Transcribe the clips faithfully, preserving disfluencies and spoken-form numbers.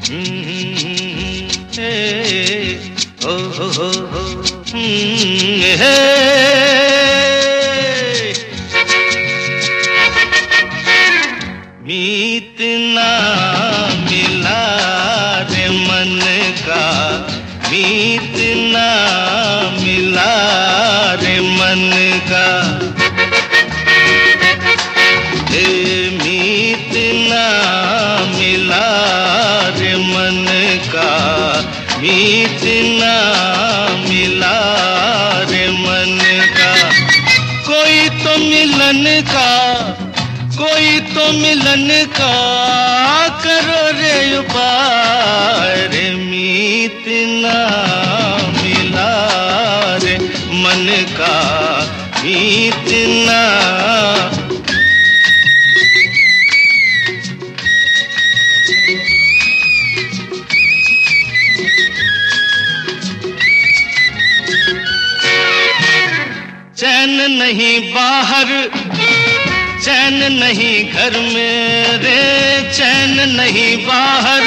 हे ओ हो हो हो हे मीत ना मिला रे मन का, मीत ना मिला रे मन का, हे मीत ना मिला रे मन का, मीत ना मिला रे मन का। कोई तो मिलन का, कोई तो मिलन का करो रे उपाय रे, मीत ना मिला रे मन का, मीत ना। चैन नहीं बाहर, चैन नहीं घर में रे, चैन नहीं बाहर,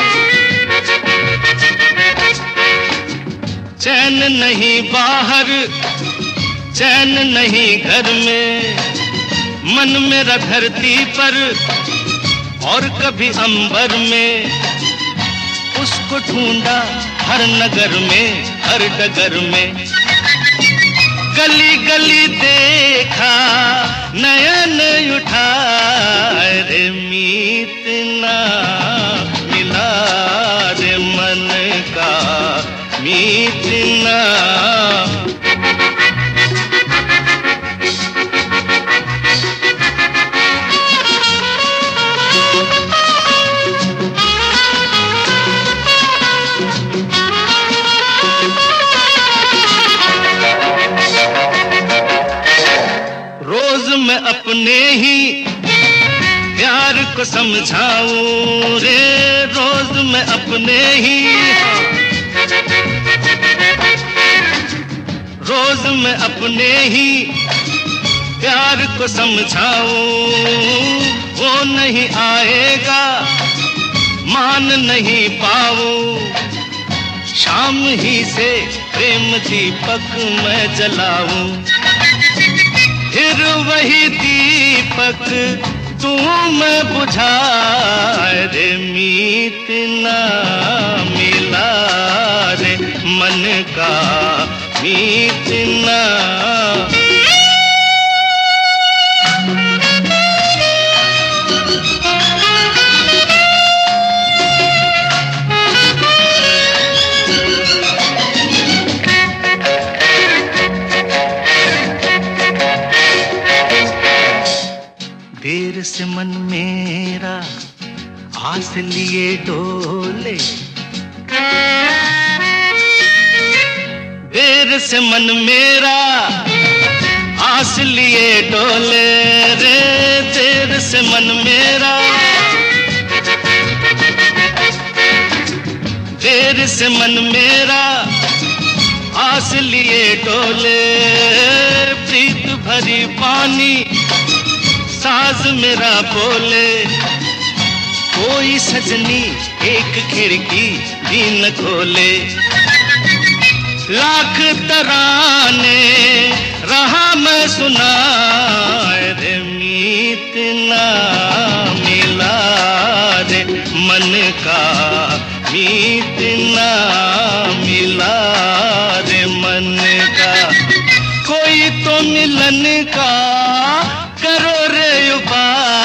चैन नहीं बाहर, चैन नहीं घर में। मन मेरा धरती पर और कभी अंबर में, उसको ढूंढा हर नगर में, हर डगर में। गली गली देखा नयन उठाए रे, मीत ना मिला रे मन का, मीत ना। रोज मैं अपने ही प्यार को समझाऊं रे, रोज मैं अपने ही, रोज मैं अपने ही प्यार को समझाऊं। वो नहीं आएगा मान नहीं पाऊं, शाम ही से प्रेम दीपक मैं जलाऊं। फिर वही दीपक तू मैं बुझाए रे, मीत ना मिला रे मन का, मीत ना। देर से मन मेरा आस लिए डोले, देर से मन मेरा आस लिए डोले रे, देर से मन मेरा, देर से मन मेरा आस लिए डोले। प्रीत भरी पानी साज मेरा बोले, कोई सजनी एक खिड़की भी न खोले। लाख तराने रहा मैं सुनाए रे, मीत ना मिला रे मन का, मीत ना मिला रे मन का। कोई तो मिलन का करो रे उपाय